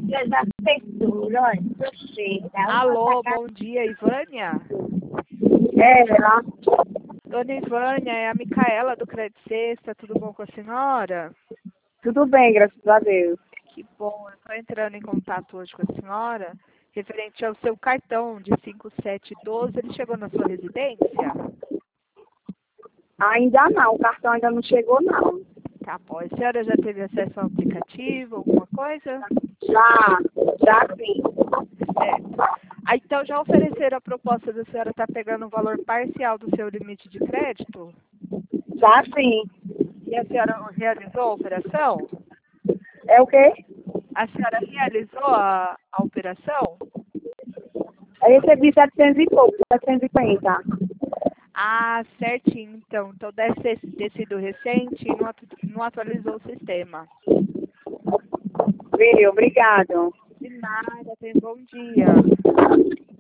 Eu já textura, olha, você. Alô, bom dia, Ivânia? Ela, Dona Ivânia, é a Micaela do Crédito Sexta, tudo bom com a senhora? tudo bem, graças a Deus. Que bom, eu estou entrando em contato hoje com a senhora, referente ao seu cartão de 5712, ele chegou na sua residência? Ainda não, o cartão ainda não chegou, não. Tá bom, a senhora já teve acesso ao aplicativo, alguma coisa? Já sim. Certo. Ah, então já ofereceram a proposta da senhora estar pegando o valor parcial do seu limite de crédito? Já sim. E a senhora realizou a operação? É o quê? A senhora realizou a operação? Eu recebi 700 e pouco, 750. Ah, certinho, então. Então deve ter sido recente e não atualizou o sistema. Viu, obrigado. De nada, tenha um bom dia.